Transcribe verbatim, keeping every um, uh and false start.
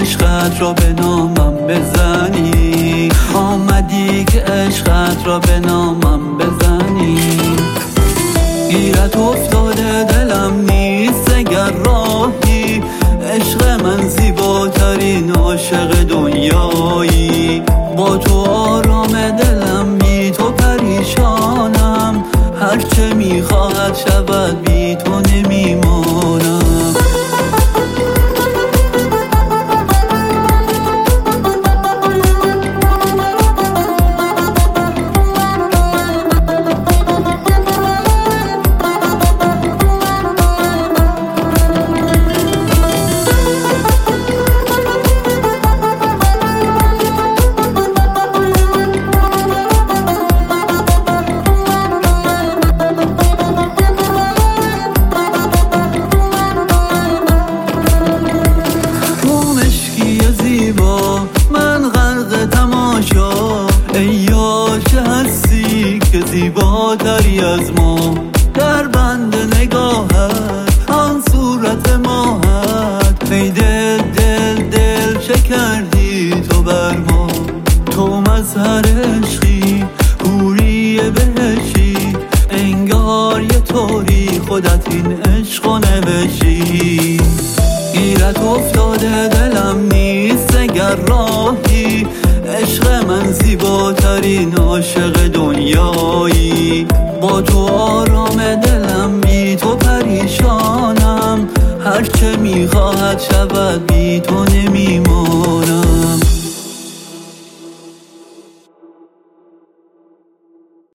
عشقت را به نامم بزنی، آمدی که عشقت را به نامم بزنی. گیرت افتاده دلم نیست اگر راهی، عشق من زیباترین عاشق دنیایی. با تو آرام دلم، بی تو پریشانم، هرچه میخواهد شود بی تو نمیمانم. من غرق تماشا، ای یار که هستی که زیباتری از ما. در بند نگاهت آن صورت ماهت، ای دل دل دل چه کردی تو بر ما. تو مظهر عشقی، حوری بهشتی، انگار یه طوری خودت این عشقو نوشتی. گیرت افتاده دلم نیست اگر راهی، عشق من زیباترین عاشق دنیایی. با تو آرام دلم، بی تو پریشانم، هرچه میخواهد شود بی تو نمیمانم.